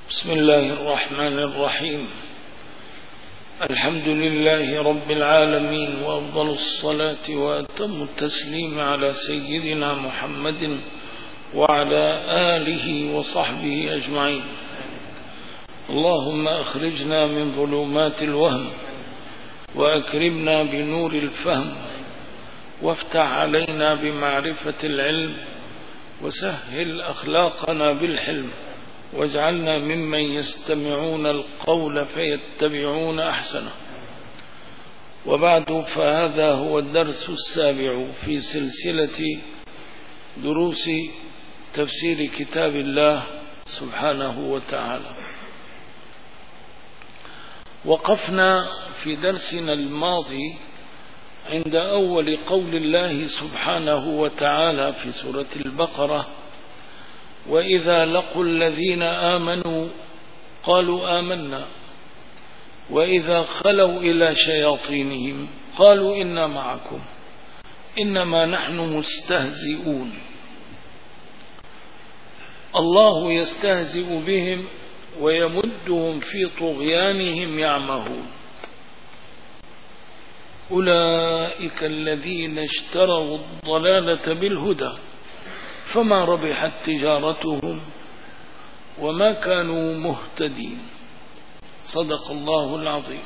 بسم الله الرحمن الرحيم. الحمد لله رب العالمين، وأفضل الصلاة وأتم التسليم على سيدنا محمد وعلى آله وصحبه أجمعين. اللهم أخرجنا من ظلمات الوهم وأكرمنا بنور الفهم، وافتح علينا بمعرفة العلم، وسهل أخلاقنا بالحلم، واجعلنا ممن يستمعون القول فيتبعون أحسنه. وبعد، فهذا هو الدرس السابع في سلسلة دروس تفسير كتاب الله سبحانه وتعالى. وقفنا في درسنا الماضي عند أول قول الله سبحانه وتعالى في سورة البقرة: وإذا لقوا الذين آمنوا قالوا آمنا وإذا خلوا إلى شياطينهم قالوا إنا معكم إنما نحن مستهزئون. الله يستهزئ بهم ويمدهم في طغيانهم يعمهون. أولئك الذين اشتروا الضلالة بالهدى فما ربحت تجارتهم وما كانوا مهتدين. صدق الله العظيم.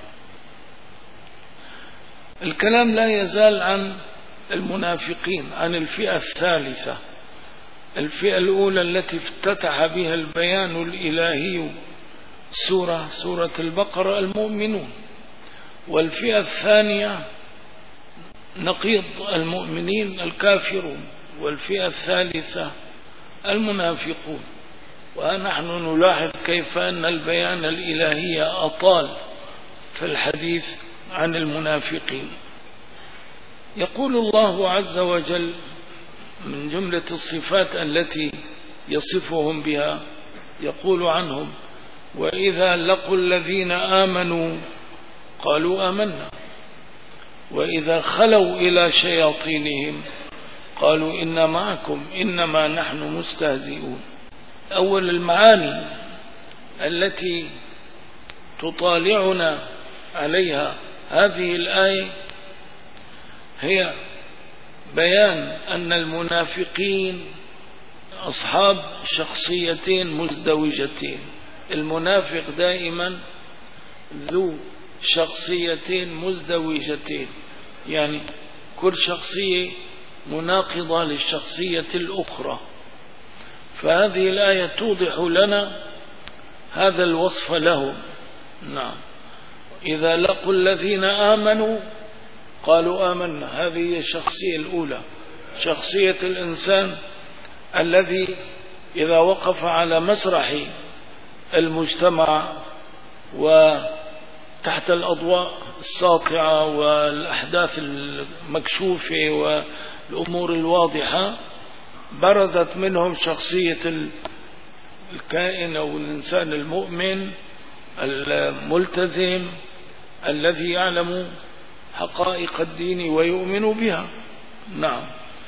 الكلام لا يزال عن المنافقين، عن الفئة الثالثة، الفئة الأولى التي افتتح بها البيان الإلهي سورة البقرة المؤمنون، والفئة الثانية نقيض المؤمنين الكافرون، والفئة الثالثة المنافقون. ونحن نلاحظ كيف أن البيان الإلهي أطال في الحديث عن المنافقين. يقول الله عز وجل من جملة الصفات التي يصفهم بها، يقول عنهم: وإذا لقوا الذين آمنوا قالوا آمنا وإذا خلوا إلى شياطينهم قالوا إنا معكم إنما نحن مستهزئون. أول المعاني التي تطالعنا عليها هذه الآية هي بيان أن المنافقين أصحاب شخصيتين مزدوجتين. المنافق دائما ذو شخصيتين مزدوجتين، يعني كل شخصية مناقضة للشخصية الأخرى. فهذه الآية توضح لنا هذا الوصف لهم. نعم، إذا لقوا الذين آمنوا قالوا آمنا، هذه هي الشخصية الأولى، شخصية الإنسان الذي إذا وقف على مسرح المجتمع وتحت الأضواء الساطعة والأحداث المكشوفة والأمور الواضحة، برزت منهم شخصية الكائن أو الإنسان المؤمن الملتزم الذي يعلم حقائق الدين ويؤمن بها. نعم،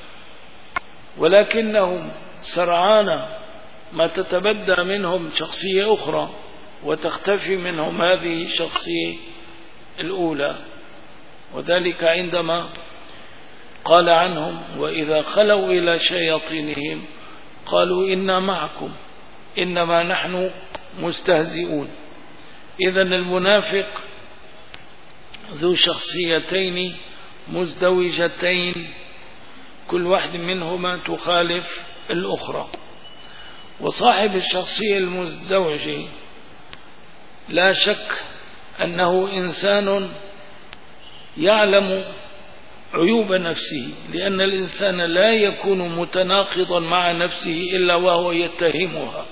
ولكنهم سرعان ما تتبدى منهم شخصية أخرى وتختفي منهم هذه الشخصية الأولى، وذلك عندما قال عنهم: وإذا خلوا إلى شياطينهم قالوا إنا معكم إنما نحن مستهزئون. إذن المنافق ذو شخصيتين مزدوجتين، كل واحد منهما تخالف الأخرى. وصاحب الشخصية المزدوجة لا شك أنه إنسان يعلم عيوب نفسه، لأن الإنسان لا يكون متناقضا مع نفسه إلا وهو يتهمها،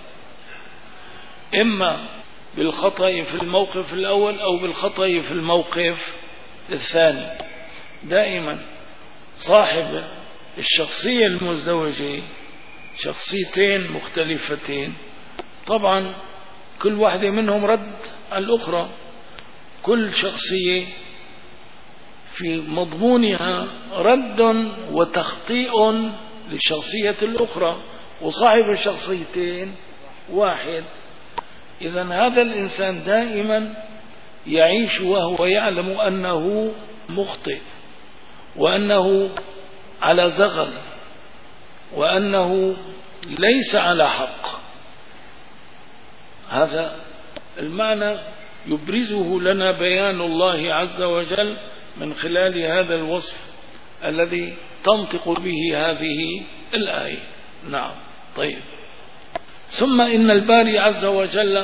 إما بالخطأ في الموقف الأول أو بالخطأ في الموقف الثاني. دائما صاحب الشخصية المزدوجة شخصيتين مختلفتين، طبعا كل واحدة منهم رد على الأخرى، كل شخصية في مضمونها رد وتخطيء للشخصية الأخرى. وصاحب الشخصيتين واحد إذن هذا الإنسان دائما يعيش وهو يعلم أنه مخطئ وأنه على زغل وأنه ليس على حق. هذا المعنى يبرزه لنا بيان الله عز وجل من خلال هذا الوصف الذي تنطق به هذه الآية. نعم. طيب، ثم إن الباري عز وجل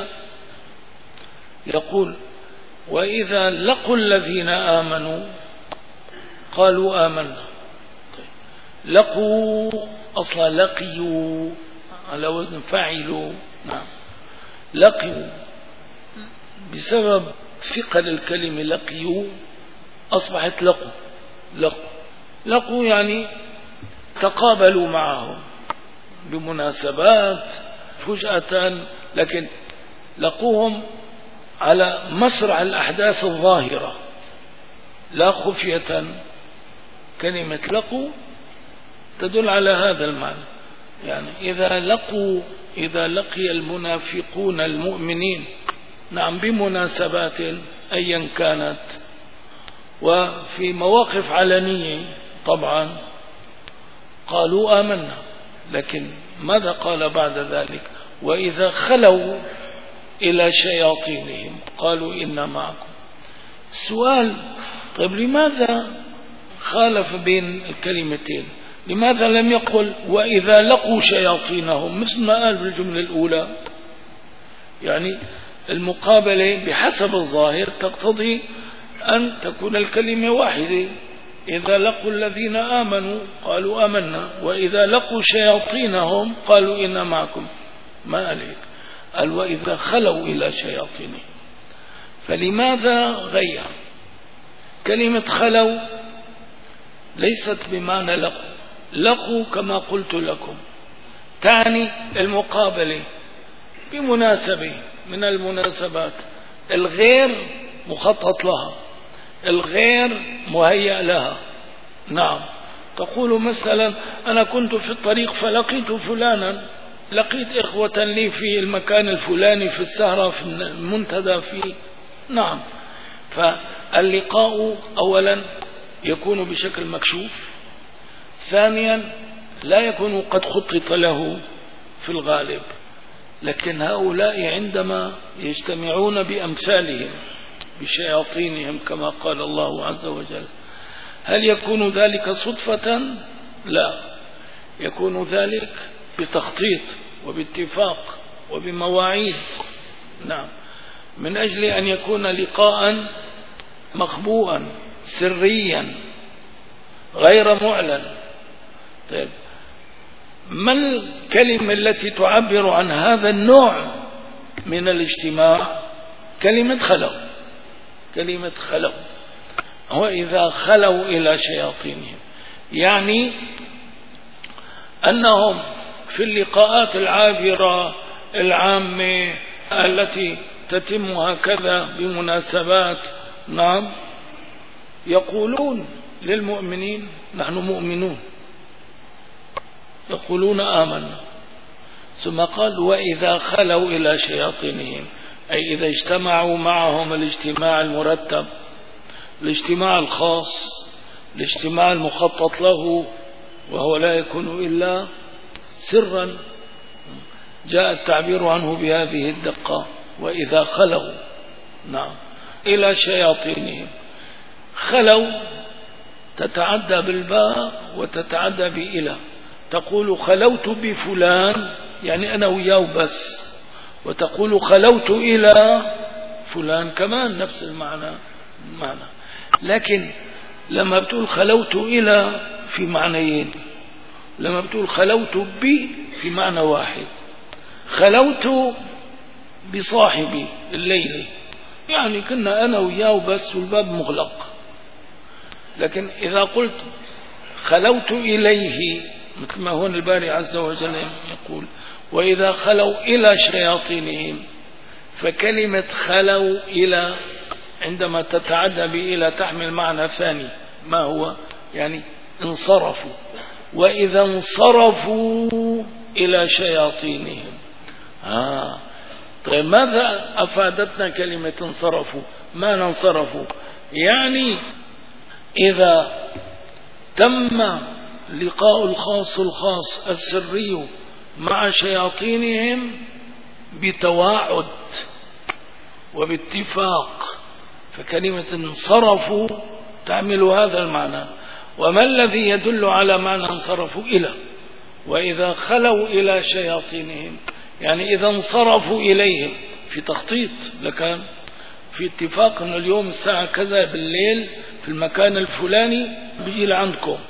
يقول وإذا لقوا الذين آمنوا قالوا آمنا. طيب. لقوا أصلا لقيوا على وزن فعلوا. نعم. لقيوا بسبب ثقل الكلمة لقيوا أصبحت لقوا يعني تقابلوا معهم بمناسبات فجأة، لكن لقوهم على مسرع الأحداث الظاهرة لا خفية. كلمة لقوا تدل على هذا المعنى، يعني إذا لقي المنافقون المؤمنين، نعم، بمناسبات أيا كانت وفي مواقف علنية طبعا قالوا آمنا. لكن ماذا قال بعد ذلك؟ وإذا خلوا إلى شياطينهم قالوا إنا معكم. السؤال: طيب لماذا خالف بين الكلمتين؟ لماذا لم يقل وإذا لقوا شياطينهم مثل ما قال بالجملة الأولى؟ يعني المقابلة بحسب الظاهر تقتضي أن تكون الكلمة واحدة. إذا لقوا الذين آمنوا قالوا آمنا، وإذا لقوا شياطينهم قالوا إنا معكم. ما عليك، قال وإذا خلوا إلى شياطينهم. فلماذا غير؟ كلمة خلوا ليست بمعنى لقوا كما قلت لكم، تعني المقابلة بمناسبة من المناسبات الغير مخطط لها، الغير مهيأ لها. نعم، تقول مثلا أنا كنت في الطريق فلقيت فلانا، لقيت إخوة لي في المكان الفلاني، في السهرة، في المنتدى، في نعم. فاللقاء أولا يكون بشكل مكشوف، ثانيا لا يكون قد خطط له في الغالب. لكن هؤلاء عندما يجتمعون بأمثالهم بشياطينهم كما قال الله عز وجل، هل يكون ذلك صدفة؟ لا، يكون ذلك بتخطيط وباتفاق وبمواعيد. نعم، من أجل أن يكون لقاء مخبوءا سريا غير معلن. طيب، ما الكلمة التي تعبر عن هذا النوع من الاجتماع؟ كلمة خلوا. وإذا خلوا إلى شياطينهم، يعني أنهم في اللقاءات العابرة العامة التي تتم هكذا بمناسبات، نعم، يقولون للمؤمنين نحن مؤمنون، يقولون آمنا. ثم قال وإذا خلوا إلى شياطينهم، أي إذا اجتمعوا معهم الاجتماع المرتب، الاجتماع الخاص، الاجتماع المخطط له، وهو لا يكون إلا سرا. جاء التعبير عنه بهذه الدقة، وإذا خلوا، نعم، إلى شياطينهم. خلوا تتعدى بالباء وتتعدى بإلى. تقول خلوت بفلان يعني أنا وياه بس، وتقول خلوت إلى فلان كمان نفس المعنى. لكن لما بتقول خلوت إلى في معنيين، لما بتقول خلوت بي في معنى واحد. خلوت بصاحبي الليلة، يعني كنا أنا وياه بس والباب مغلق. لكن إذا قلت خلوت إليه، مثل ما هون الباري عز وجل يقول وإذا خلوا إلى شياطينهم، فكلمة خلوا إلى عندما تتعدى بإلى تحمل معنى ثاني، ما هو؟ يعني انصرفوا. وإذا انصرفوا إلى شياطينهم، طيب ماذا أفادتنا كلمة انصرفوا؟ ما انصرفوا يعني إذا تم لقاء الخاص السري مع شياطينهم بتواعد وباتفاق، فكلمة انصرفوا تعمل هذا المعنى. وما الذي يدل على معنى انصرفوا؟ إلى وإذا خلوا إلى شياطينهم، يعني إذا انصرفوا إليهم في تخطيط لكان في اتفاق أن اليوم الساعة كذا بالليل في المكان الفلاني بيجي لعندكم.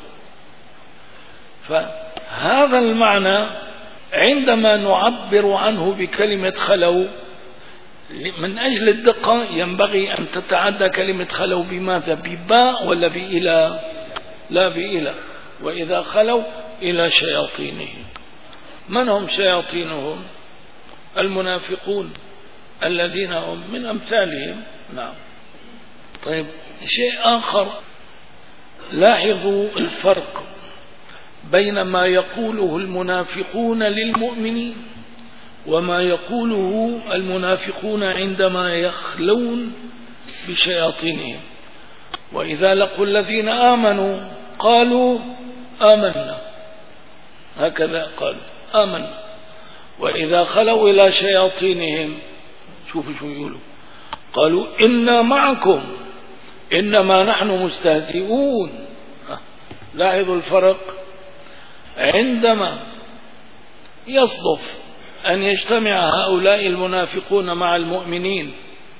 فهذا المعنى عندما نعبر عنه بكلمة خلوا من أجل الدقة ينبغي أن تتعدى كلمة خلوا بماذا؟ بباء ولا بإلى؟ لا بإلى. وإذا خلوا إلى شياطينهم. من هم شياطينهم؟ المنافقون الذين هم من أمثالهم. نعم. طيب شيء آخر، لاحظوا الفرق بين ما يقوله المنافقون للمؤمنين وما يقوله المنافقون عندما يخلون بشياطينهم. وإذا لقوا الذين آمنوا قالوا آمنا، هكذا قالوا آمنا. وإذا خلوا إلى شياطينهم شوفوا شو يقولوا، قالوا إنا معكم إنما نحن مستهزئون. لاحظوا الفرق. عندما يصدف أن يجتمع هؤلاء المنافقون مع المؤمنين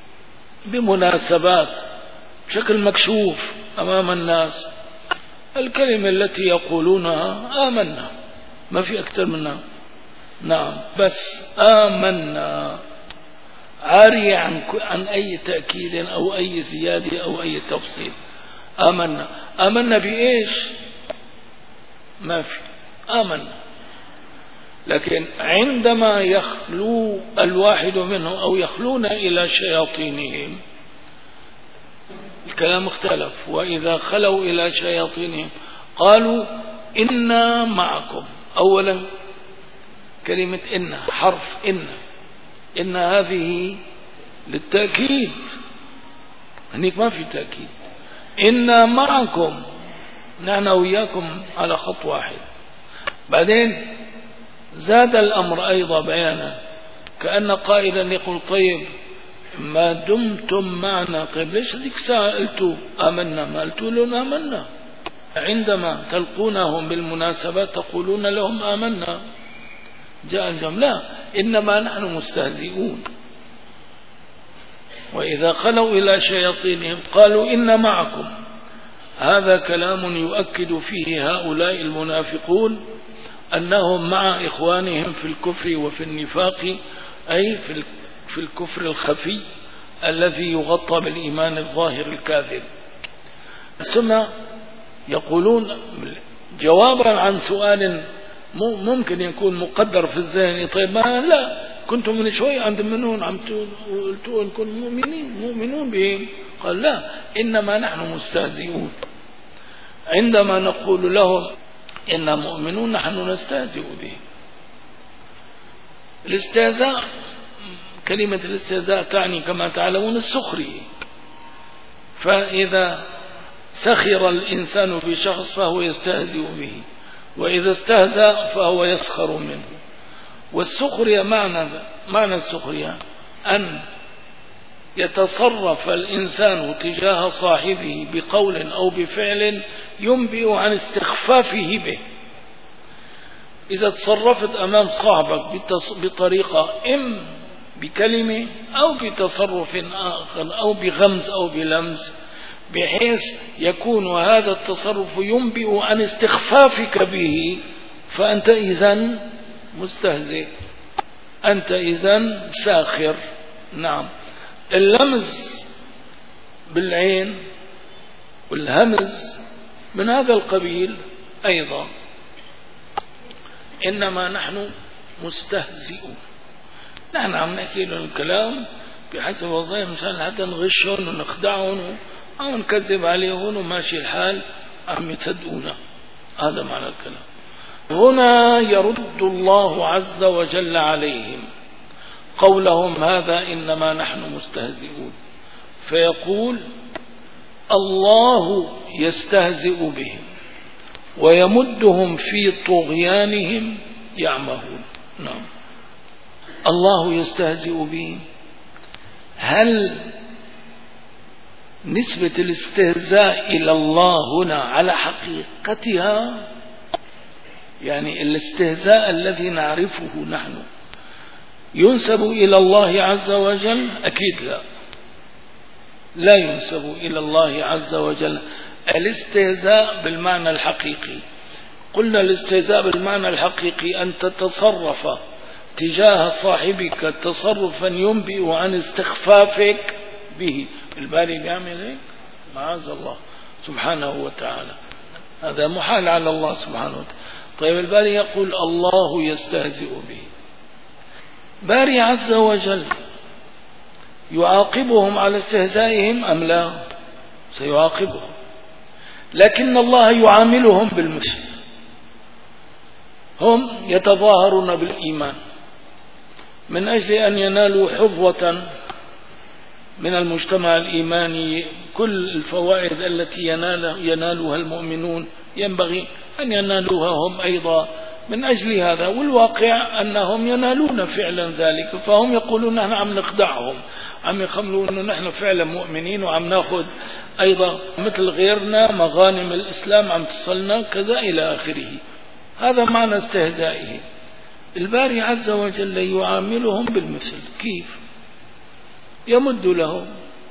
بمناسبات بشكل مكشوف أمام الناس، الكلمة التي يقولونها آمنا، ما في أكثر منها. نعم، بس آمنا عارية عن أي تأكيد أو أي زيادة أو أي تفصيل. آمنا بإيش؟ ما في آمنا. لكن عندما يخلو الواحد منهم أو يخلون إلى شياطينهم الكلام اختلف. وإذا خلوا إلى شياطينهم قالوا إنا معكم. أولا كلمة إن، حرف إن هذه للتأكيد، هنيك ما في تأكيد. إنا معكم، نحن وياكم على خط واحد. بعدين زاد الأمر أيضا بيانا، كأن قائلا يقول طيب ما دمتم معنا، طيب ليش ذيك ساعة قلتوا آمنا؟ ما قلتوا لهم آمنا؟ عندما تلقونهم بالمناسبات تقولون لهم آمنا. جاء الجمع لا، إنما نحن مستهزئون. وإذا خلوا إلى شياطينهم قالوا إنا معكم. هذا كلام يؤكد فيه هؤلاء المنافقون أنهم مع إخوانهم في الكفر وفي النفاق، أي في الكفر الخفي الذي يغطى بالإيمان الظاهر الكاذب. ثم يقولون جوابا عن سؤال ممكن يكون مقدر في الذهن، طيب ما لا كنتم من شوي عند منون عم قلتوا انكم مؤمنون بهم؟ قال لا، إنما نحن مستهزئون. عندما نقول لهم إننا مؤمنون نحن نستهزئ بهم. الاستهزاء، كلمة الاستهزاء تعني كما تعلمون السخرية. فإذا سخر الإنسان بشخص فهو يستهزئ به، وإذا استهزأ فهو يسخر منه. والسخرية معنى السخرية أن يتصرف الإنسان تجاه صاحبه بقول أو بفعل ينبئ عن استخفافه به. إذا تصرفت أمام صاحبك بطريقة إم بكلمة أو بتصرف آخر أو بغمز أو بلمس، بحيث يكون هذا التصرف ينبئ عن استخفافك به، فأنت إذن مستهزئ، أنت إذن ساخر. نعم. اللمز بالعين والهمز من هذا القبيل أيضا. إنما نحن مستهزئون، نحن عم نحكي لهم الكلام بحسب وظائف مشان حتى نغشهم ونخدعهم أو نكذب عليهم وماشي الحال عم يصدقونا. هذا معنى الكلام. هنا يرد الله عز وجل عليهم قولهم هذا إنما نحن مستهزئون، فيقول الله يستهزئ بهم ويمدهم في طغيانهم يعمهون. نعم، الله يستهزئ بهم. هل نسبة الاستهزاء إلى الله هنا على حقيقتها، يعني الاستهزاء الذي نعرفه نحن ينسب إلى الله عز وجل؟ أكيد لا ينسب إلى الله عز وجل الاستهزاء بالمعنى الحقيقي. قلنا الاستهزاء بالمعنى الحقيقي أن تتصرف تجاه صاحبك تصرفا ينبئ عن استخفافك به. الباري بيعمل هيك؟ معاذ الله سبحانه وتعالى، هذا محال على الله سبحانه وتعالى. طيب الباري يقول الله يستهزئ به، باري عز وجل يعاقبهم على استهزائهم أم لا؟ سيعاقبهم، لكن الله يعاملهم بالمثل. هم يتظاهرون بالإيمان من أجل أن ينالوا حظوة من المجتمع الإيماني. كل الفوائد التي ينالها المؤمنون ينبغي أن ينالوها هم أيضا من أجل هذا، والواقع أنهم ينالون فعلا ذلك. فهم يقولون نحن عم نخدعهم، عم يخملون أنه نحن فعلا مؤمنين وعم ناخذ أيضا مثل غيرنا مغانم الإسلام عم تصلنا كذا إلى آخره. هذا معنى استهزائه. الباري عز وجل يعاملهم بالمثل. كيف؟ يمد لهم،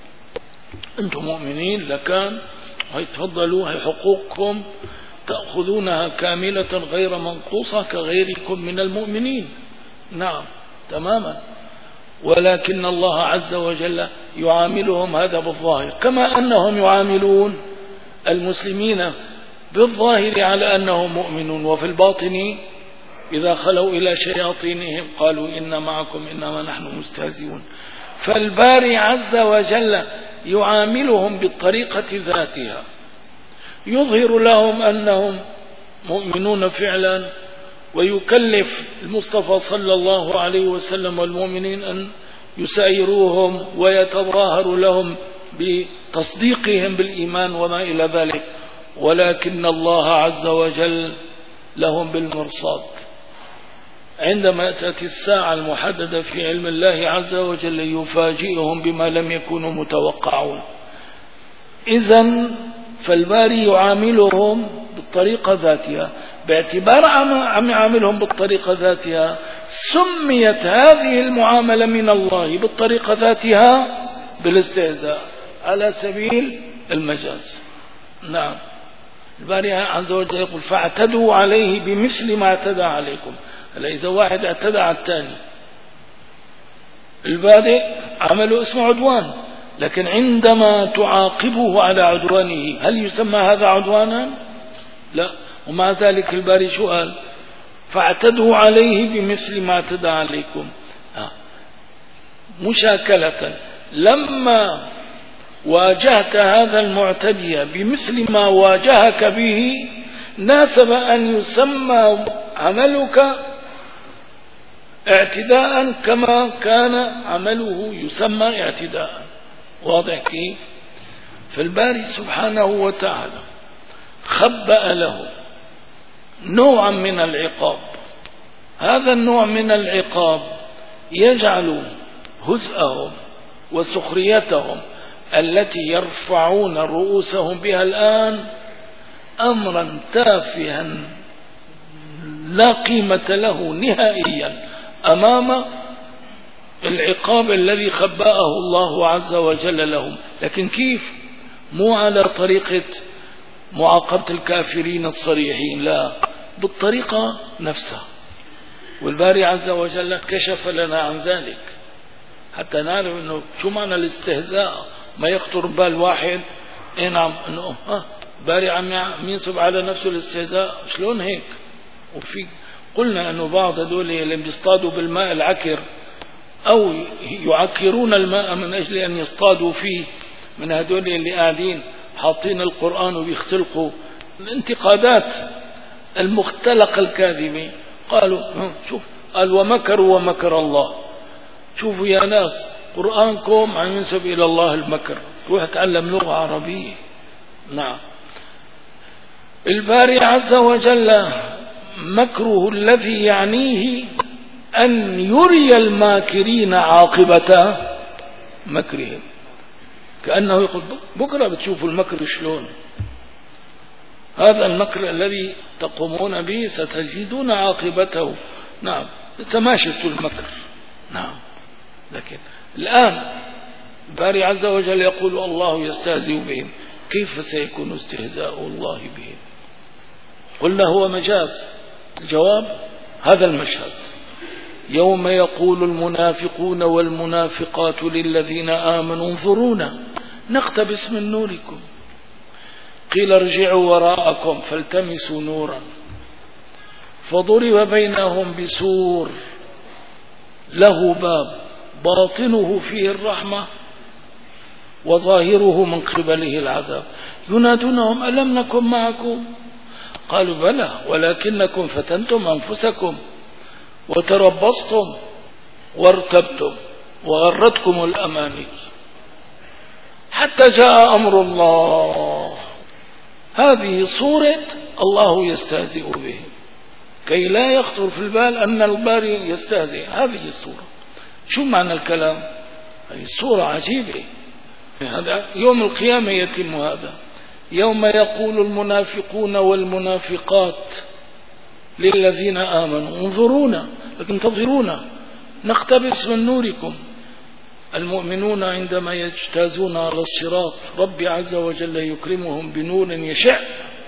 أنتم مؤمنين لكان هاي تفضلوا، هاي حقوقكم تأخذونها كاملة غير منقوصة كغيركم من المؤمنين. نعم تماما، ولكن الله عز وجل يعاملهم هذا بالظاهر، كما أنهم يعاملون المسلمين بالظاهر على أنهم مؤمنون، وفي الباطن إذا خلوا إلى شياطينهم قالوا إن معكم إنما نحن مستهزئون. فالباري عز وجل يعاملهم بالطريقة ذاتها، يظهر لهم أنهم مؤمنون فعلا، ويكلف المصطفى صلى الله عليه وسلم والمؤمنين أن يسايروهم ويتظاهر لهم بتصديقهم بالإيمان وما إلى ذلك، ولكن الله عز وجل لهم بالمرصاد. عندما تأتي الساعة المحددة في علم الله عز وجل يفاجئهم بما لم يكونوا متوقعون. إذن فالباري يعاملهم بالطريقة ذاتها، باعتبار عم يعاملهم بالطريقة ذاتها سميت هذه المعاملة من الله بالطريقة ذاتها بالاستهزاء على سبيل المجاز. نعم، الباري عز وجل يقول فاعتدوا عليه بمثل ما اعتدى عليكم. هلا إذا واحد اعتدى على الثاني، الباري عمله اسمه عدوان، لكن عندما تعاقبه على عدوانه هل يسمى هذا عدوانا؟ لا. ومع ذلك الباري شو قال؟ فاعتدوا عليه بمثل ما اعتدى عليكم. مشاكلة، لما واجهت هذا المعتدي بمثل ما واجهك به ناسب أن يسمى عملك اعتداء كما كان عمله يسمى اعتداء. واضح كيف؟ فالباري سبحانه وتعالى خبأ له نوعا من العقاب. هذا النوع من العقاب يجعل هزءهم وسخريتهم التي يرفعون رؤوسهم بها الآن أمرا تافها لا قيمة له نهائيا أمام العقاب الذي خبأه الله عز وجل لهم. لكن كيف؟ مو على طريقة معاقبة الكافرين الصريحين، لا، بالطريقة نفسها. والباري عز وجل كشف لنا عن ذلك حتى نعرف انه شو معنى الاستهزاء. ما يخطر بال واحد نعم انه باري عم ينصب على نفسه الاستهزاء، شلون هيك؟ وفي قلنا انه بعض هذول اللي بيصطادوا بالماء العكر او يعكرون الماء من اجل ان يصطادوا فيه، من هذول اللي قاعدين حاطين القرآن وبيختلقوا الانتقادات المختلقة الكاذبة. قالوا شوف، قال ومكروا ومكر الله. شوفوا يا ناس قرآنكم عم ينسب إلى الله المكر، روح اتعلم لغة عربية. نعم. الباري عز وجل مكره الذي يعنيه أن يري الماكرين عاقبة مكرهم، كأنه يقول بكرة بتشوفوا المكر شلون، هذا المكر الذي تقومون به ستجدون عاقبته. نعم، ما شفتوا المكر. نعم، لكن الآن الباري عز وجل يقول الله يستهزئ بهم، كيف سيكون استهزاء الله بهم؟ قلنا هو مجاز. الجواب هذا المشهد: يوم يقول المنافقون والمنافقات للذين آمنوا انظرونا نقتبس من نوركم قيل ارجعوا وراءكم فالتمسوا نورا فضرب بينهم بسور له باب باطنه فيه الرحمة وظاهره من قبله العذاب ينادونهم ألم نكن معكم قالوا بلى ولكنكم فتنتم أنفسكم وتربصتم وارتبتم وغرتكم الأماني حتى جاء أمر الله. هذه صورة الله يستهزئ به كي لا يخطر في البال أن الباري يستهزئ. هذه الصورة. شو معنى الكلام؟ هذه الصورة عجيبة. هذا يوم القيامة يتم هذا. يوم يقول المنافقون والمنافقات للذين آمنوا انظرونا، لكن انتظرونا نقتبس من نوركم. المؤمنون عندما يجتازون على الصراط ربي عز وجل يكرمهم بنور يشع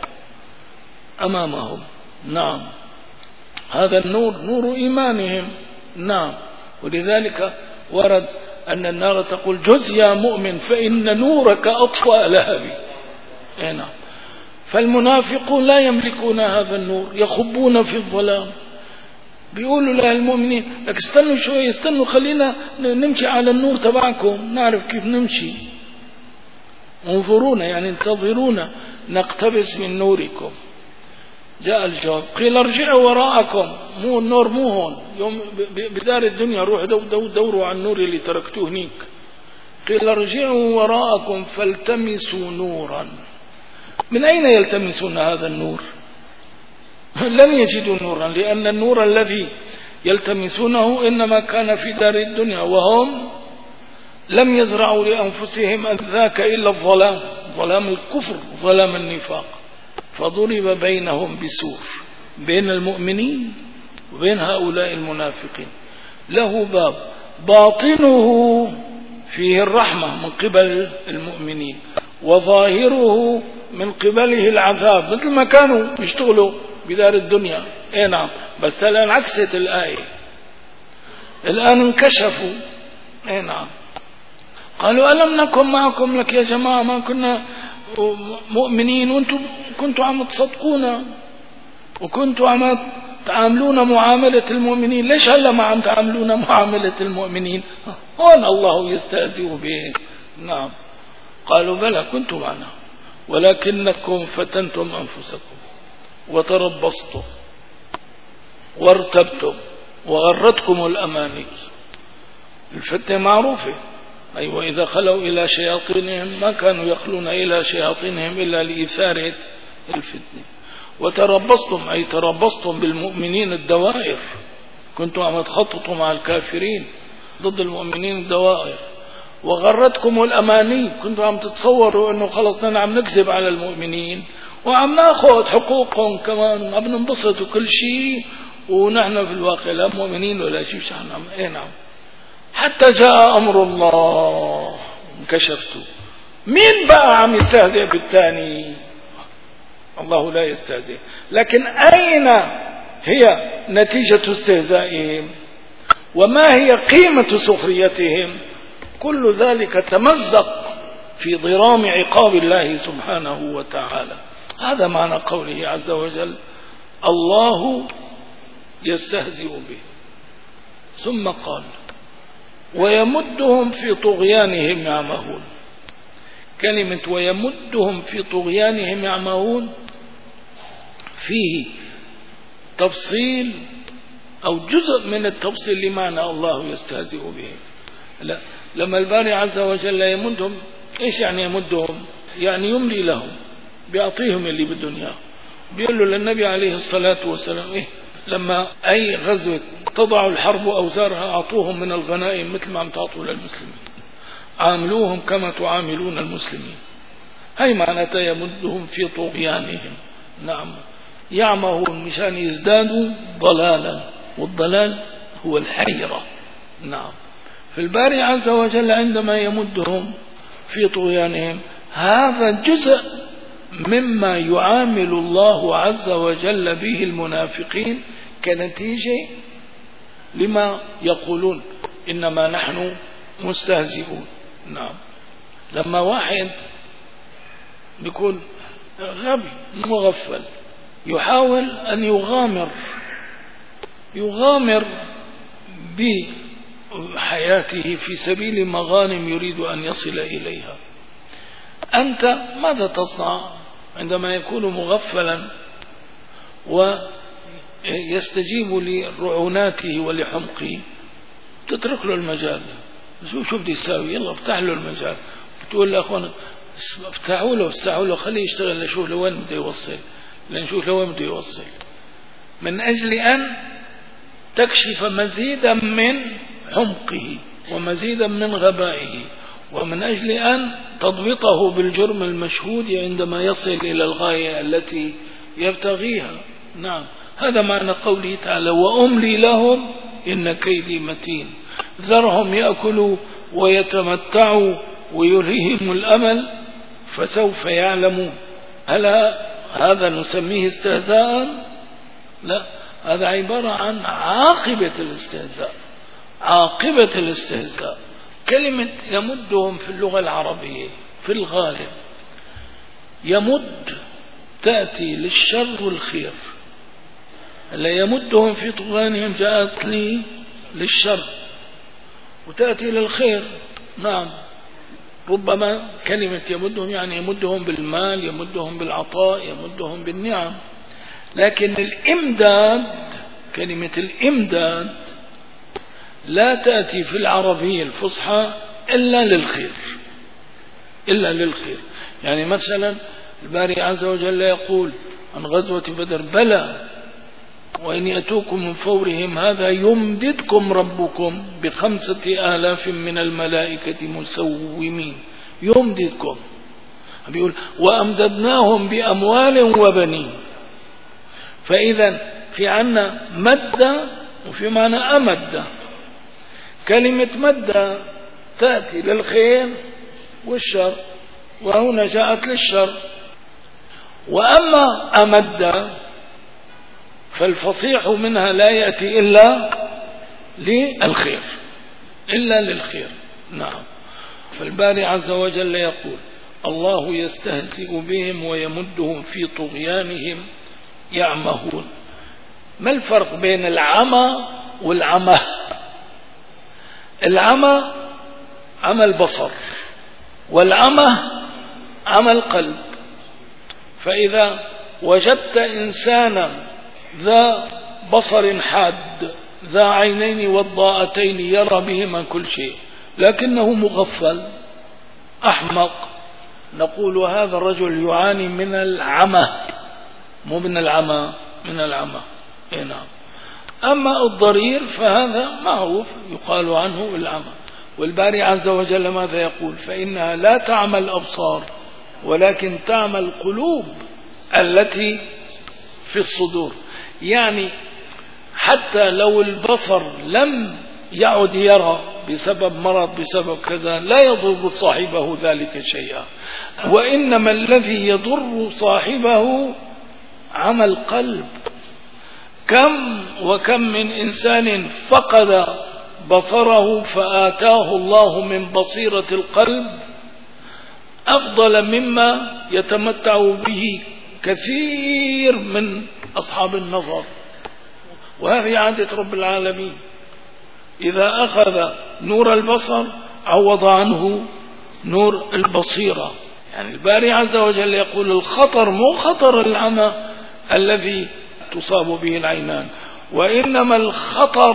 أمامهم. نعم، هذا النور نور إيمانهم. نعم، ولذلك ورد أن النار تقول جز يا مؤمن فإن نورك أطفأ لهبي. نعم، فالمنافقون لا يملكون هذا النور، يخبون في الظلام. بيقولوا للمؤمنين لك استنوا شوي، استنوا خلينا نمشي على النور تبعكم نعرف كيف نمشي. انظرونا يعني انتظرونا نقتبس من نوركم. جاء الجواب قيل ارجعوا وراءكم. مو النور مو هون، يوم بدار الدنيا روح دوروا عن النور اللي تركتوه هنيك. قيل ارجعوا وراءكم فالتمسوا نورا. من أين يلتمسون هذا النور؟ لن يجدوا نورا، لأن النور الذي يلتمسونه إنما كان في دار الدنيا وهم لم يزرعوا لأنفسهم ذاك إلا الظلام، ظلام الكفر ظلام النفاق. فضرب بينهم بسور، بين المؤمنين وبين هؤلاء المنافقين، له باب باطنه فيه الرحمة من قبل المؤمنين وظاهره من قبله العذاب، مثل ما كانوا يشتغلوا بدار الدنيا. نعم، بس الآن عكست الآية، الآن انكشفوا. نعم، قالوا ألم نكن معكم، لك يا جماعة ما كنا مؤمنين وانتم كنتوا عم تصدقونا وكنتوا عم تعاملون معاملة المؤمنين، ليش هلا ما عم تعاملون معاملة المؤمنين؟ هون الله يستهزئ به. نعم، قالوا بلى كنتم معنا ولكنكم فتنتم أنفسكم وتربصتم وارتبتم وغرتكم الأماني. الفتنة معروفة. أيوة، إذا خلوا إلى شياطينهم ما كانوا يخلون إلى شياطينهم إلا لإثارة الفتنة. وتربصتم أي تربصتم بالمؤمنين الدوائر، كنتم عم تخططوا مع الكافرين ضد المؤمنين الدوائر. وغرتكم الأماني، كنتم عم تتصوروا أنه خلص نحن نكذب على المؤمنين وعم ناخذ حقوقهم كمان، عم ننبسط وكل شيء، ونحن في الواقع لا مؤمنين ولا شيء. نعم، حتى جاء أمر الله انكشفتوا. مين بقى عم يستهزئ بالثاني؟ الله لا يستهزئ، لكن أين هي نتيجة استهزائهم وما هي قيمة سخريتهم؟ كل ذلك تمزق في ضرام عقاب الله سبحانه وتعالى. هذا معنى قوله عز وجل الله يستهزئ به. ثم قال ويمدهم في طغيانهم يعمهون. كلمة ويمدهم في طغيانهم يعمهون فيه تفصيل أو جزء من التفصيل لمعنى الله يستهزئ به. لا، لما الباري عز وجل يمدهم، إيش يعني يمدهم؟ يعني يملي لهم، بيعطيهم اللي بالدنيا. بيقول له للنبي عليه الصلاة والسلام إيه؟ لما أي غزوة تضع الحرب أوزارها أعطوهم من الغنائم مثل ما عم تعطوا للمسلمين، عاملوهم كما تعاملون المسلمين. هاي معناتها يمدهم في طغيانهم. نعم، يعمهون مشان يزدادوا ضلالا، والضلال هو الحيرة. نعم، فالباري عز وجل عندما يمدهم في طغيانهم هذا جزء مما يعامل الله عز وجل به المنافقين كنتيجة لما يقولون إنما نحن مستهزئون. نعم، لما واحد بيكون غبي مغفل يحاول أن يغامر بحياته في سبيل مغانم يريد أن يصل إليها، أنت ماذا تصنع عندما يكون مغفلا ويستجيب لرعوناته ولحمقه؟ تترك له المجال، شو بدي يساوي؟ يلا افتح له المجال، بتقول لأخوانا افتحوا له خليه يشتغل لنشوف لوين بده يوصل، من أجل أن تكشف مزيدا من حمقه ومزيدا من غبائه، ومن أجل أن تضبطه بالجرم المشهود عندما يصل إلى الغاية التي يبتغيها. نعم، هذا معنى قوله تعالى وأملي لهم إن كيدي متين. ذرهم يأكلوا ويتمتعوا ويلههم الأمل فسوف يعلمون. هل هذا نسميه استهزاء؟ لا، هذا عبارة عن عاقبة الاستهزاء. كلمة يمدهم في اللغة العربية في الغالب يمد تأتي للشر والخير. لا، يمدهم في طغيانهم جاءت لي للشر وتأتي للخير. نعم، ربما كلمة يمدهم يعني يمدهم بالمال، يمدهم بالعطاء، يمدهم بالنعم. لكن الإمداد، كلمة الإمداد لا تأتي في العربية الفصحى إلا للخير. يعني مثلا الباري عز وجل يقول عن غزوة بدر بلى وإن يأتوكم من فورهم هذا يمددكم ربكم ب5,000 من الملائكة مسومين. يمددكم، بيقول وأمددناهم بأموال وبنين. فإذا في عنا مد وفي معنى أمد. كلمة مد تأتي للخير والشر، وهنا جاءت للشر. وأما أمد فالفصيح منها لا يأتي إلا للخير. نعم، فالباري عز وجل يقول الله يستهزئ بهم ويمدهم في طغيانهم يعمهون. ما الفرق بين العمى والعمى؟ العمى عمى البصر، والعمى عمى القلب. فإذا وجدت إنسانا ذا بصر حاد ذا عينين وضاءتين يرى بهما كل شيء لكنه مغفل أحمق، نقول هذا الرجل يعاني من العمى، مو من العمى، من العمى. نعم. أما الضرير فهذا معروف يقال عنه العمى. والباري عز وجل ماذا يقول؟ فإنها لا تعمى الأبصار ولكن تعمى القلوب التي في الصدور. يعني حتى لو البصر لم يعد يرى بسبب مرض بسبب كذا لا يضر صاحبه ذلك شيئا، وإنما الذي يضر صاحبه عمى القلب. كم وكم من إنسان فقد بصره فآتاه الله من بصيرة القلب أفضل مما يتمتع به كثير من أصحاب النظر. وهذه عادة رب العالمين، إذا أخذ نور البصر عوض عنه نور البصيرة. يعني الباري عز وجل يقول الخطر مو خطر العمى الذي تصاب به العينان، وإنما الخطر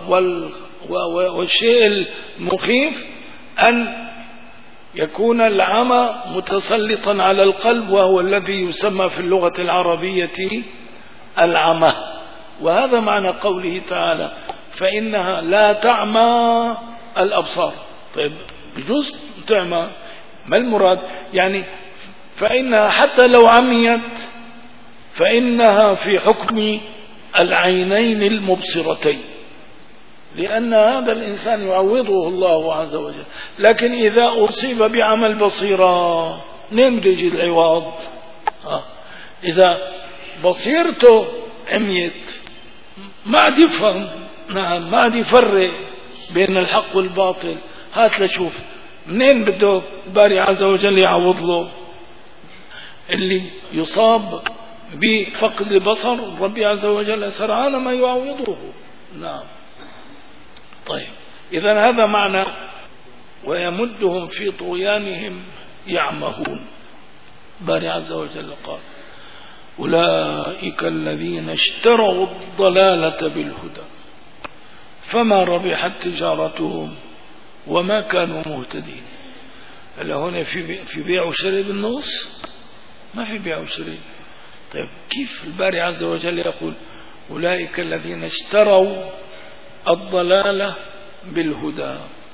والشيء المخيف أن يكون العمى متسلطا على القلب، وهو الذي يسمى في اللغة العربية العمى. وهذا معنى قوله تعالى فإنها لا تعمى الأبصار. طيب بجوز تعمى، ما المراد؟ يعني فإنها حتى لو عميت فإنها في حكم العينين المبصرتين، لأن هذا الإنسان يعوضه الله عز وجل. لكن إذا أصيب بعمى البصيرة نمرج العوض. إذا بصيرته عميت ما عاد يفهم، نعم ما عاد يفرق بين الحق والباطل. هات لشوف منين بده الباري عز وجل يعوض له؟ اللي يصاب بفقد البصر ربي عز وجل سرعان ما يعوضه. نعم. طيب إذن هذا معنى ويمدهم في طغيانهم يعمهون. باري عز وجل قال أولئك الذين اشتروا الضلالة بالهدى فما ربحت تجارتهم وما كانوا مهتدين. هل هنا في بيع وشراء بالنص؟ ما في بيع وشراء. طيب كيف الباري عز وجل يقول أولئك الذين اشتروا الضلالة بالهدى؟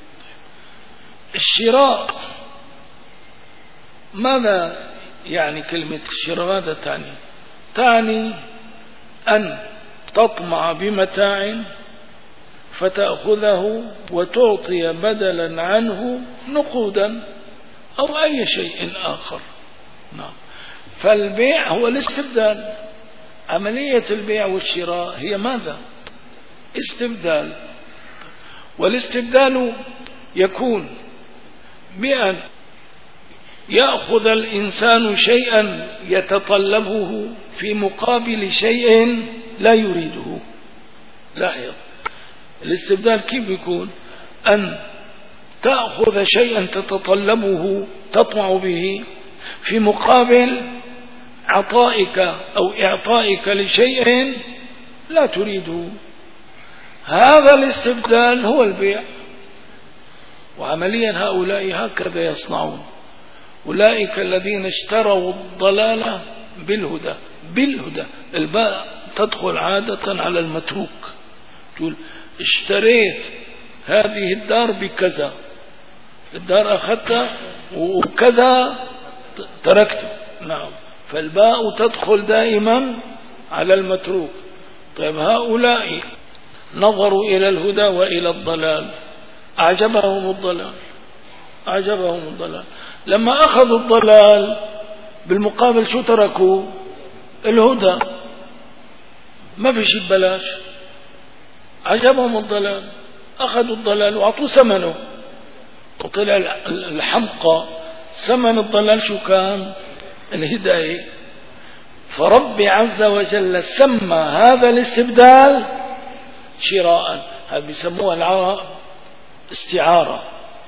الشراء ماذا يعني كلمة الشراء؟ ماذا تعني؟ تعني أن تطمع بمتاع فتأخذه وتعطي بدلا عنه نقودا أو أي شيء آخر. نعم. فالبيع هو الاستبدال. عملية البيع والشراء هي ماذا؟ استبدال. والاستبدال يكون بأن يأخذ الإنسان شيئا يتطلبه في مقابل شيء لا يريده. لاحظ الاستبدال كيف يكون؟ أن تأخذ شيئا تتطلبه تطمع به في مقابل عطائك أو إعطائك لشيء لا تريده. هذا الاستبدال هو البيع. وعمليا هؤلاء هكذا يصنعون. أولئك الذين اشتروا الضلالة بالهدى. بالهدى الباء تدخل عادة على المتروك. تقول اشتريت هذه الدار بكذا، الدار أخذتها وكذا تركته. نعم. فالباء تدخل دائما على المتروك. طيب هؤلاء نظروا إلى الهدى وإلى الضلال، أعجبهم الضلال. أعجبهم الضلال. لما أخذوا الضلال بالمقابل شو تركوا؟ الهدى. ما في شيء ببلاش. عجبهم الضلال، أخذوا الضلال وعطوا ثمنه. وطلع الحمقى ثمن الضلال شو كان؟ الهداية. فرب عز وجل سمى هذا الاستبدال شراء. هذا بيسموها العرب استعارة.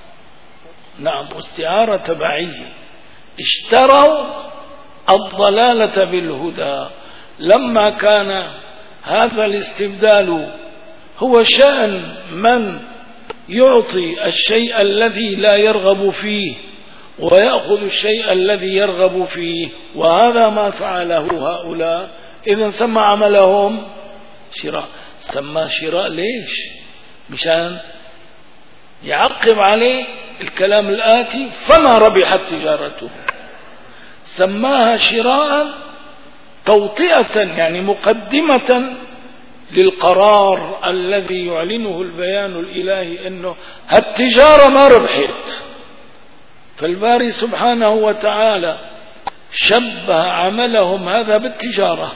نعم. استعارة تبعية. اشتروا الضلالة بالهدى. لما كان هذا الاستبدال هو شأن من يعطي الشيء الذي لا يرغب فيه ويأخذ الشيء الذي يرغب فيه، وهذا ما فعله هؤلاء، إذن سمى عملهم شراء. سمى شراء ليش؟ مشان يعقب عليه الكلام الآتي فما ربحت تجارته. سماها شراء توطئة، يعني مقدمة للقرار الذي يعلنه البيان الإلهي أنه التجارة ما ربحت. فالباري سبحانه وتعالى شبه عملهم هذا بالتجارة،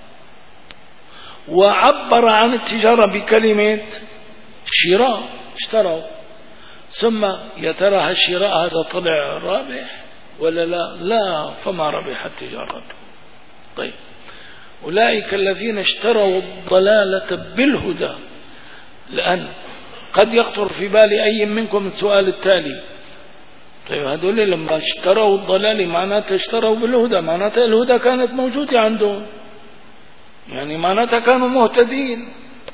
وعبر عن التجارة بكلمة شراء. اشتروا. ثم يا ترى هالشراء هذا طلع رابح ولا لا؟ لا. فما ربحت تجارته. طيب أولئك الذين اشتروا الضلالة بالهدى. لأن قد يخطر في بال أي منكم السؤال التالي: طيب هذول لما اشتروا الضلال معناتها اشتروا بالهدى، معناتها الهدى كانت موجودة عندهم، يعني معناتها كانوا مهتدين.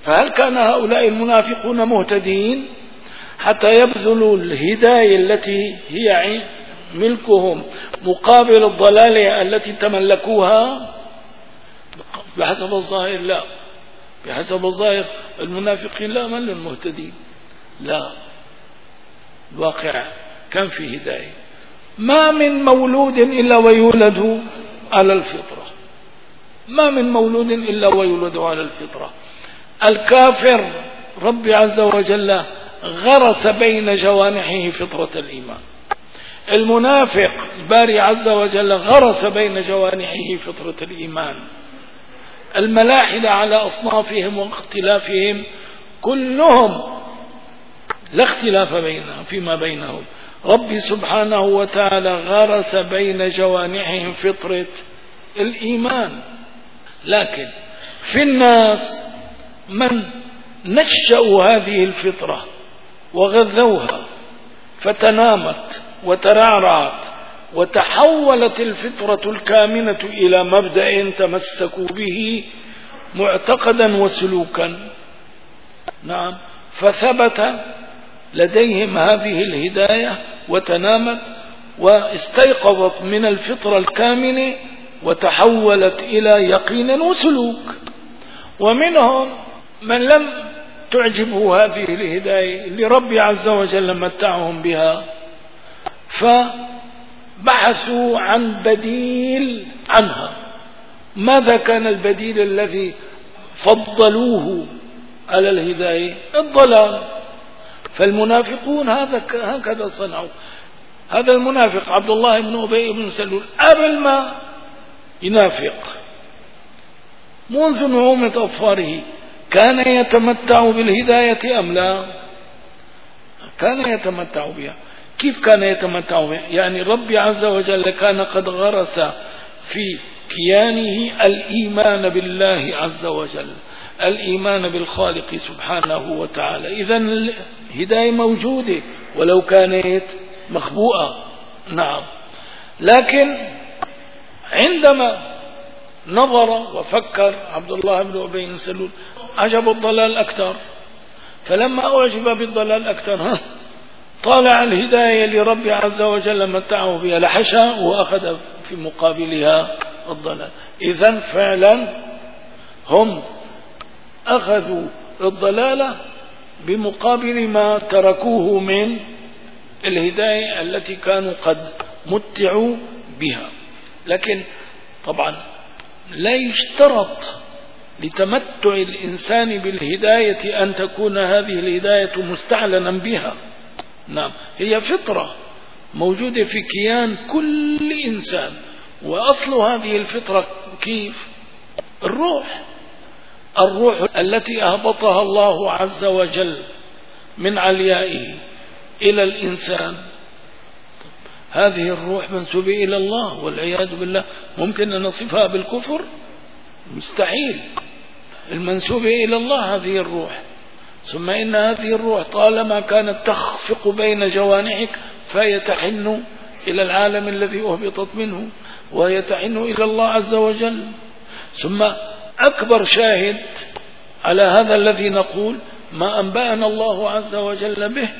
فهل كان هؤلاء المنافقون مهتدين حتى يبذلوا الهداية التي هي ملكهم مقابل الضلال التي تملكوها؟ بحسب الظاهر لا، بحسب الظاهر المنافقين لا من المهتدين، لا، الواقع كان في هداية. ما من مولود إلا ويولد على الفطرة، ما من مولود إلا ويولد على الفطرة. الكافر ربي عز وجل غرس بين جوانحه فطرة الإيمان، المنافق باري عز وجل غرس بين جوانحه فطرة الإيمان. الملاحدة على أصنافهم واختلافهم كلهم لا اختلاف فيما بينهم، ربي سبحانه وتعالى غرس بين جوانحهم فطرة الإيمان. لكن في الناس من نشأوا هذه الفطرة وغذوها فتنامت وترعرعت وتحولت الفطرة الكامنة إلى مبدأ تمسكوا به معتقدا وسلوكا. نعم، فثبت لديهم هذه الهداية وتنامت واستيقظت من الفطرة الكامنة وتحولت إلى يقين وسلوك. ومنهم من لم تعجبه هذه الهداية اللي ربي عز وجل متعهم بها، فبحثوا عن بديل عنها. ماذا كان البديل الذي فضلوه على الهداية؟ الضلال. فالمنافقون هكذا صنعوا. هذا المنافق عبد الله بن أبي بن سلول قبل ما ينافق منذ نعومة أظفاره كان يتمتع بالهداية أم لا؟ كان يتمتع بها. كيف كان يتمتع بها؟ يعني ربي عز وجل كان قد غرس في كيانه الإيمان بالله عز وجل، الإيمان بالخالق سبحانه وتعالى. إذن الهداية موجودة ولو كانت مخبوءة. نعم، لكن عندما نظر وفكر عبد الله بن أبي بن سلول عجب الضلال أكثر، فلما أعجب بالضلال أكثر طالع الهداية لربي عز وجل متعه بها لحشى وأخذ في مقابلها الضلال. إذن فعلا هم أخذوا الضلالة بمقابل ما تركوه من الهداية التي كانوا قد متعوا بها. لكن طبعا لا يشترط لتمتع الإنسان بالهداية أن تكون هذه الهداية مستعلنا بها. نعم، هي فطرة موجودة في كيان كل إنسان. وأصل هذه الفطرة كيف؟ الروح التي أهبطها الله عز وجل من عليائه إلى الإنسان. هذه الروح منسوبة إلى الله والعياذ بالله. ممكن أن نصفها بالكفر؟ مستحيل. المنسوبة إلى الله هذه الروح. ثم إن هذه الروح طالما كانت تخفق بين جوانحك فهي تحن إلى العالم الذي أهبطت منه، وهي تحن إلى الله عز وجل. ثم أكبر شاهد على هذا الذي نقول ما أنبأنا الله عز وجل به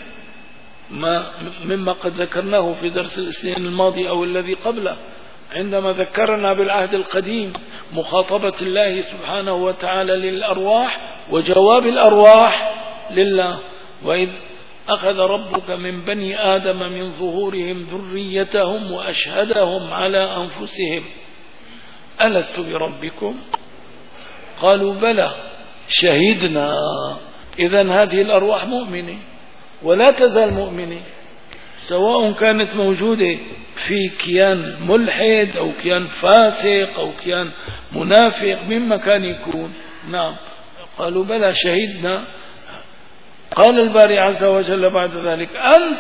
مما قد ذكرناه في درس الاثنين الماضي أو الذي قبله، عندما ذكرنا بالعهد القديم مخاطبة الله سبحانه وتعالى للأرواح وجواب الأرواح لله. وإذ أخذ ربك من بني آدم من ظهورهم ذريتهم وأشهدهم على أنفسهم ألست بربكم؟ قالوا بلى شهدنا. إذن هذه الأرواح مؤمنة ولا تزال مؤمنة، سواء كانت موجودة في كيان ملحد أو كيان فاسق أو كيان منافق مما كان يكون. نعم، قالوا بلى شهدنا. قال الباري عز وجل بعد ذلك أن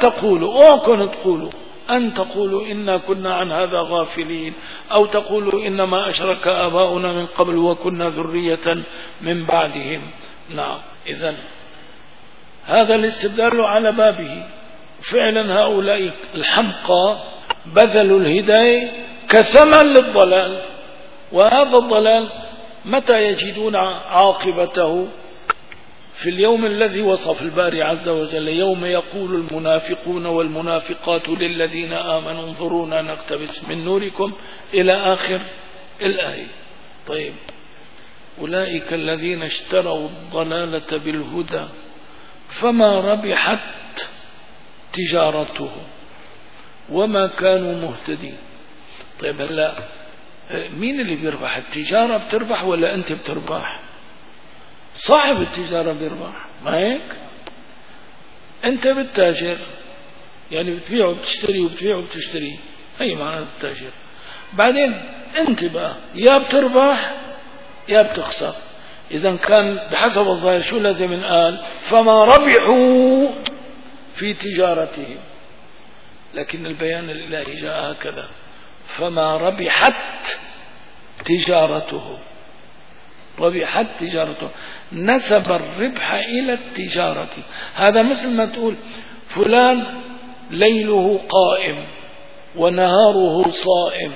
تقولوا إنا كنا عن هذا غافلين، أو تقولوا إنما أشرك آباؤنا من قبل وكنا ذرية من بعدهم. نعم، إذن هذا الاستدلال على بابه. فعلا هؤلاء الحمقى بذلوا الهداية كثمن للضلال، وهذا الضلال متى يجدون عاقبته؟ في اليوم الذي وصف الباري عز وجل يوم يقول المنافقون والمنافقات للذين آمنوا انظرونا نقتبس من نوركم إلى آخر الآية. طيب أولئك الذين اشتروا الضلالة بالهدى فما ربحت تجارتهم وما كانوا مهتدين. طيب هلا مين اللي بيربح؟ التجارة بتربح ولا أنت بتربح؟ صاحب التجارة بيربح، ما هيك؟ أنت بالتاجر، يعني بتبيع وبتشتري وبتبيع وبتشتري، هي معنى التاجر. بعدين أنت بقى يا بتربح يا بتخسر. إذا كان بحسب الظاهر شو لازم نقال؟ فما ربحوا في تجارتهم، لكن البيان الإلهي جاء هكذا: فما ربحت تجارته. ربحت تجارته، نسب الربح إلى التجارة. هذا مثل ما تقول فلان ليله قائم ونهاره صائم.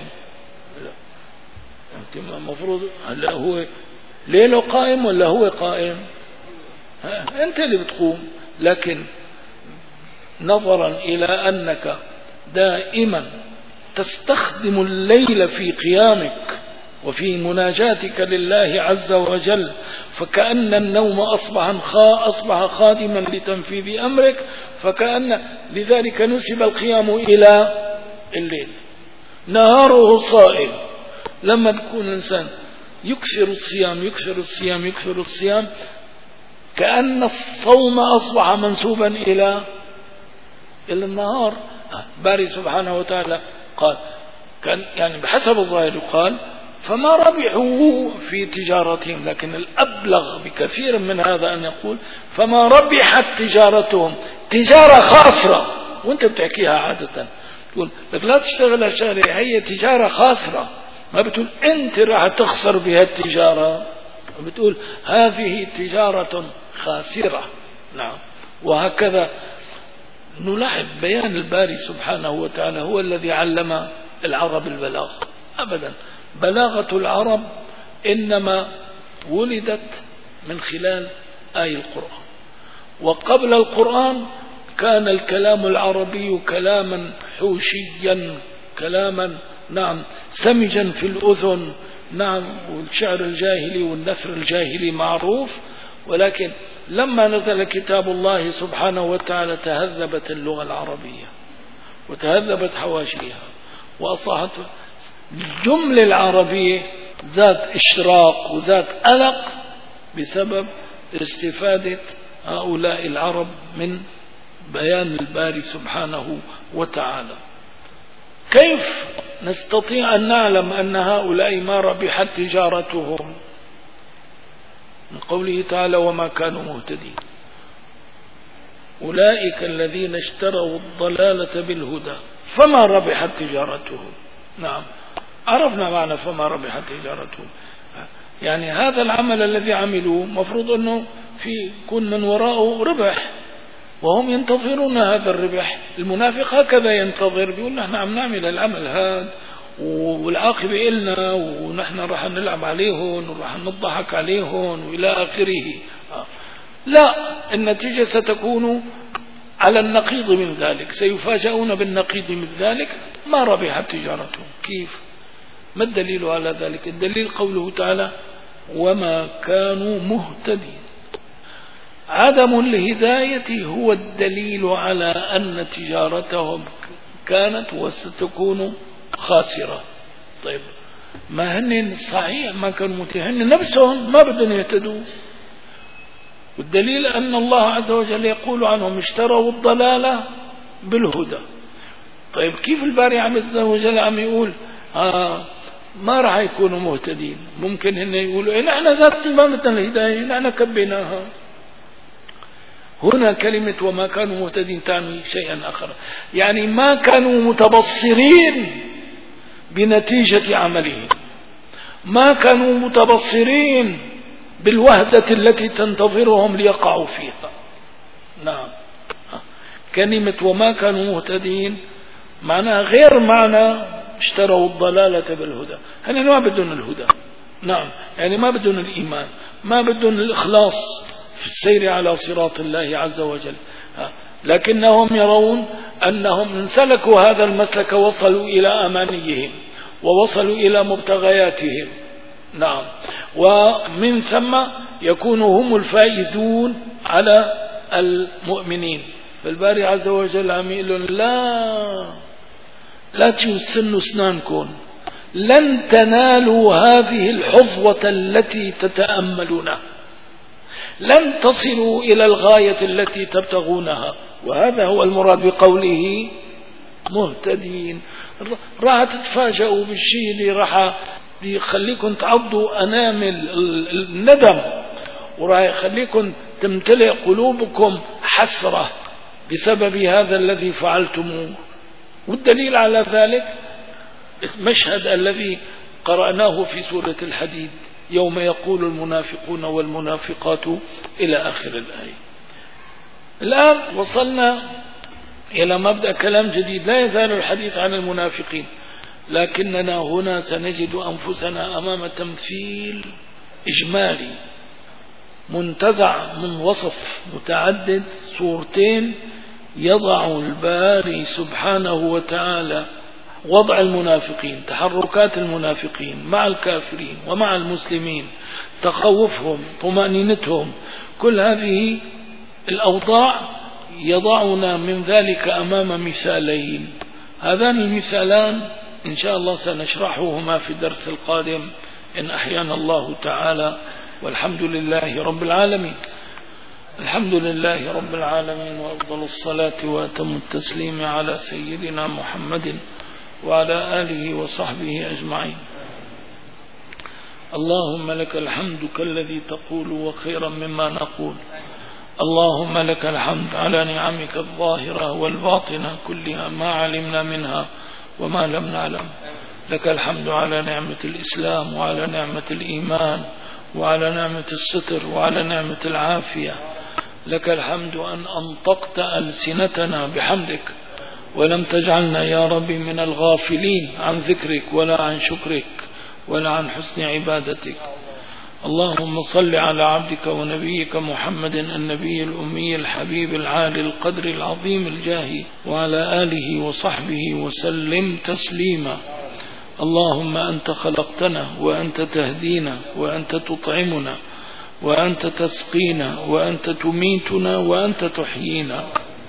المفروض هلا هو ليله قائم ولا هو قائم؟ أنت اللي بتقوم، لكن نظرا إلى أنك دائما تستخدم الليل في قيامك وفي مناجاتك لله عز وجل، فكأن النوم أصبح خادما لتنفيذ أمرك، فكأن لذلك نسب القيام إلى الليل. نهاره صائم. لما تكون الإنسان يكثر الصيام كأن الصوم أصبح منسوبا إلى النهار. باري سبحانه وتعالى قال كان يعني بحسب الظاهر يقال فما ربحوا في تجارتهم، لكن الأبلغ بكثير من هذا أن يقول فما ربحت تجارتهم، تجارة خاسرة. وانت بتحكيها عادة تقول لك لا تشتغل هالشغلة، هي تجارة خاسرة، ما بتقول انت راح تخسر بها التجارة، بتقول هذه تجارة خاسرة. نعم. وهكذا نلاحظ بيان الباري سبحانه وتعالى هو الذي علم العرب البلاغ. أبدا، بلاغة العرب إنما ولدت من خلال آي القرآن، وقبل القرآن كان الكلام العربي كلاما حوشيا، كلاما نعم سمجا في الأذن، نعم، والشعر الجاهلي والنثر الجاهلي معروف. ولكن لما نزل كتاب الله سبحانه وتعالى تهذبت اللغة العربية وتهذبت حواشيها، وأصبحت الجملة العربية ذات إشراق وذات ألق بسبب استفادة هؤلاء العرب من بيان الباري سبحانه وتعالى. كيف نستطيع أن نعلم أن هؤلاء ما ربحت تجارتهم؟ من قوله تعالى وما كانوا مهتدين. أولئك الذين اشتروا الضلالة بالهدى فما ربحت تجارتهم. نعم، عرفنا معنى فما ربحت تجارتهم، يعني هذا العمل الذي عملوه مفروض أنه في كل من وراءه ربح، وهم ينتظرون هذا الربح. المنافق هكذا ينتظر، بيقول نحن عم نعمل العمل هذا والعاقبة إلنا، ونحن راح نلعب عليهم وراح نضحك عليهم وإلى آخره. لا، النتيجة ستكون على النقيض من ذلك، سيفاجؤون بالنقيض من ذلك، ما ربحت تجارتهم. كيف؟ ما الدليل على ذلك؟ الدليل قوله تعالى وما كانوا مهتدين. عدم الهداية هو الدليل على أن تجارتهم كانت وستكون خاسرة. طيب ما هن صحيح ما كانوا مهتدين، نفسهم ما بدهم يهتدوا، والدليل أن الله عز وجل يقول عنهم اشتروا الضلالة بالهدى. طيب كيف الباري عز وجل عم يقول ما راح يكونوا مهتدين؟ ممكن هن يقولوا نحن ذاتنا ما بدنا الهداية، نحن كبيناها. هنا كلمة وما كانوا مهتدين تعني شيئا آخر، يعني ما كانوا متبصرين بنتيجة عملهم، ما كانوا متبصرين بالوهدة التي تنتظرهم ليقعوا فيها. نعم، كلمة وما كانوا مهتدين معناها غير معنى اشتروا الضلالة بالهدى. هن ما بدون الهدى، نعم، يعني ما بدون الإيمان، ما بدون الإخلاص في السير على صراط الله عز وجل، لكنهم يرون أنهم إن سلكوا هذا المسلك وصلوا إلى أمانيهم ووصلوا إلى مبتغياتهم. نعم، ومن ثم يكونوا هم الفائزون على المؤمنين. فالباري عز وجل عميل لا تسنوا اسنانكم، لن تنالوا هذه الحظوة التي تتأملونها، لن تصلوا إلى الغاية التي تبتغونها. وهذا هو المراد بقوله مهتدين. راح تتفاجئوا بالشيء اللي راح يخليكم تعضوا أنامل الندم، وراح يخليكم تمتلئ قلوبكم حسرة بسبب هذا الذي فعلتموه. والدليل على ذلك المشهد الذي قرأناه في سورة الحديد يوم يقول المنافقون والمنافقات إلى آخر الآية. الآن وصلنا إلى مبدأ كلام جديد، لا يزال الحديث عن المنافقين، لكننا هنا سنجد أنفسنا أمام تمثيل إجمالي منتزع من وصف متعدد، صورتين يضع الباري سبحانه وتعالى وضع المنافقين، تحركات المنافقين مع الكافرين ومع المسلمين، تخوفهم، طمأنينتهم، كل هذه الأوضاع يضعنا من ذلك أمام مثالين. هذان المثالان إن شاء الله سنشرحهما في الدرس القادم إن أحيانا الله تعالى، والحمد لله رب العالمين. الحمد لله رب العالمين، وأفضل الصلاة وأتم التسليم على سيدنا محمد وعلى آله وصحبه أجمعين. اللهم لك الحمد كالذي تقول وخيرا مما نقول. اللهم لك الحمد على نعمك الظاهرة والباطنة كلها، ما علمنا منها وما لم نعلم. لك الحمد على نعمة الإسلام وعلى نعمة الإيمان وعلى نعمة الستر وعلى نعمة العافية. لك الحمد أن أنطقت ألسنتنا بحمدك، ولم تجعلنا يا ربي من الغافلين عن ذكرك ولا عن شكرك ولا عن حسن عبادتك. اللهم صل على عبدك ونبيك محمد النبي الأمي الحبيب العالي القدر العظيم الجاه، وعلى آله وصحبه وسلم تسليما. اللهم أنت خلقتنا وأنت تهدينا وأنت تطعمنا وأنت تسقينا وأنت تميتنا وأنت تحيينا.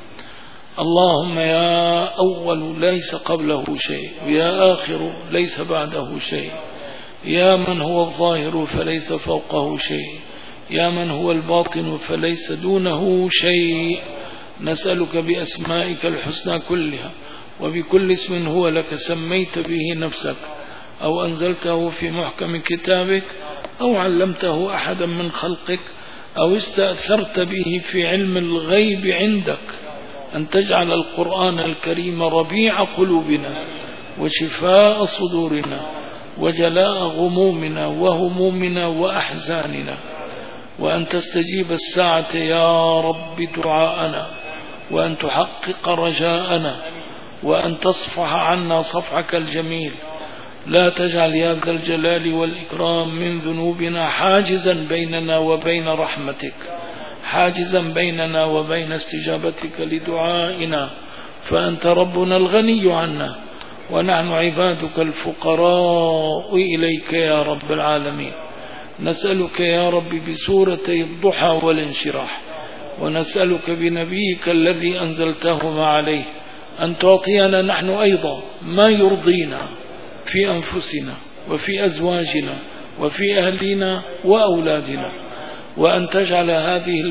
اللهم يا أول ليس قبله شيء، ويا آخر ليس بعده شيء، يا من هو الظاهر فليس فوقه شيء، يا من هو الباطن فليس دونه شيء. نسألك بأسمائك الحسنى كلها وبكل اسم هو لك سميت به نفسك أو أنزلته في محكم كتابك أو علمته أحدا من خلقك أو استأثرت به في علم الغيب عندك، أن تجعل القرآن الكريم ربيع قلوبنا وشفاء صدورنا وجلاء غمومنا وهمومنا وأحزاننا، وأن تستجيب الساعة يا رب دعاءنا، وأن تحقق رجاءنا، وأن تصفح عنا صفحك الجميل. لا تجعل يا ذا الجلال والإكرام من ذنوبنا حاجزا بيننا وبين رحمتك، حاجزا بيننا وبين استجابتك لدعائنا، فأنت ربنا الغني عنا ونحن عبادك الفقراء إليك يا رب العالمين. نسألك يا رب بسورتي الضحى والانشراح، ونسألك بنبيك الذي أنزلتهما عليه أن تعطينا نحن أيضا ما يرضينا في أنفسنا وفي أزواجنا وفي أهلنا وأولادنا، وأن تجعل هذه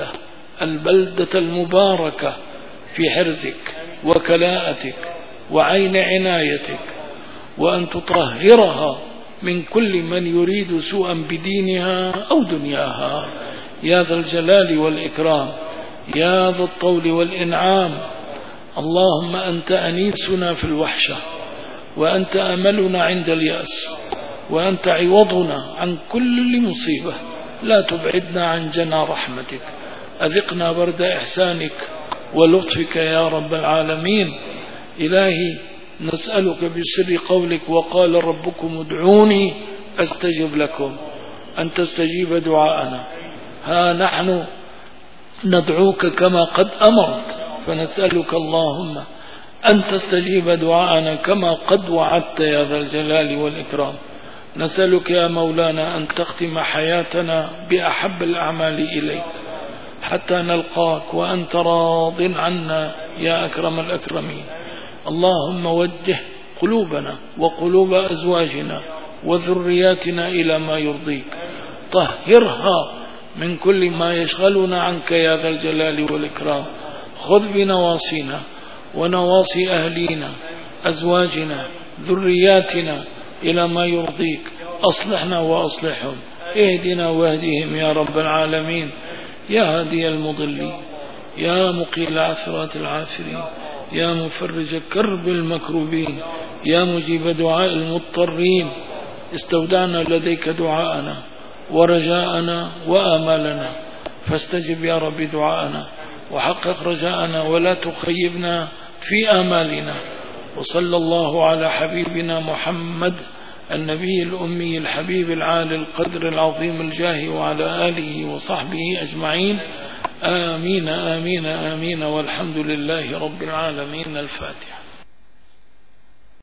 البلدة المباركة في حرزك وكلاءتك وعين عنايتك، وأن تطهرها من كل من يريد سوءا بدينها أو دنياها يا ذا الجلال والإكرام يا ذا الطول والإنعام. اللهم أنت أنيسنا في الوحشة، وأنت أملنا عند اليأس، وأنت عوضنا عن كل مصيبة. لا تبعدنا عن جنى رحمتك، أذقنا برد إحسانك ولطفك يا رب العالمين. إلهي نسألك بسر قولك وقال ربكم ادعوني أستجب لكم، أن تستجيب دعاءنا، ها نحن ندعوك كما قد أمرت، فنسألك اللهم أن تستجيب دعاءنا كما قد وعدت يا ذا الجلال والإكرام. نسألك يا مولانا أن تختم حياتنا بأحب الأعمال إليك حتى نلقاك وأنت راض عنا يا أكرم الأكرمين. اللهم وجه قلوبنا وقلوب أزواجنا وذرياتنا إلى ما يرضيك، طهرها من كل ما يشغلنا عنك يا ذا الجلال والإكرام. خذ بنواصينا ونواصي أهلينا أزواجنا ذرياتنا إلى ما يرضيك، أصلحنا وأصلحهم، اهدنا واهدهم يا رب العالمين. يا هادي المضلين، يا مقيل عثرات العاثرين، يا مفرج كرب المكروبين، يا مجيب دعاء المضطرين، استودعنا لديك دعاءنا ورجاءنا وآمالنا، فاستجب يا رب دعاءنا وحقق رجاءنا ولا تخيبنا في آمالنا. وصلى الله على حبيبنا محمد النبي الأمي الحبيب العالي القدر العظيم الجاه وعلى آله وصحبه أجمعين. آمين آمين آمين، والحمد لله رب العالمين. الفاتحة.